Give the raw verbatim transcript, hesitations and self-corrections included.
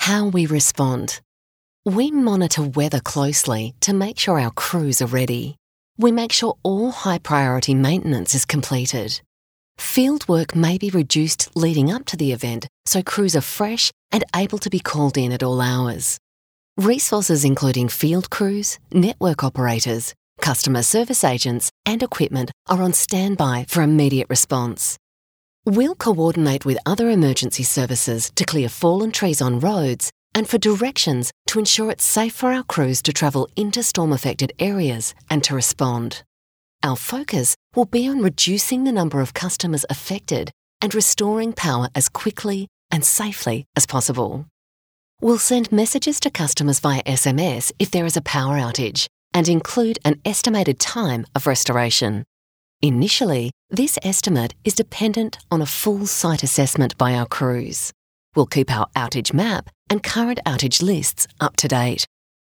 How we respond. We monitor weather closely to make sure our crews are ready. We make sure all high-priority maintenance is completed. Field work may be reduced leading up to the event so crews are fresh and able to be called in at all hours. Resources including field crews, network operators, customer service agents and equipment are on standby for immediate response. We'll coordinate with other emergency services to clear fallen trees on roads and for directions to ensure it's safe for our crews to travel into storm-affected areas and to respond. Our focus will be on reducing the number of customers affected and restoring power as quickly and safely as possible. We'll send messages to customers via S M S if there is a power outage and include an estimated time of restoration. Initially, this estimate is dependent on a full site assessment by our crews. We'll keep our outage map and current outage lists up to date.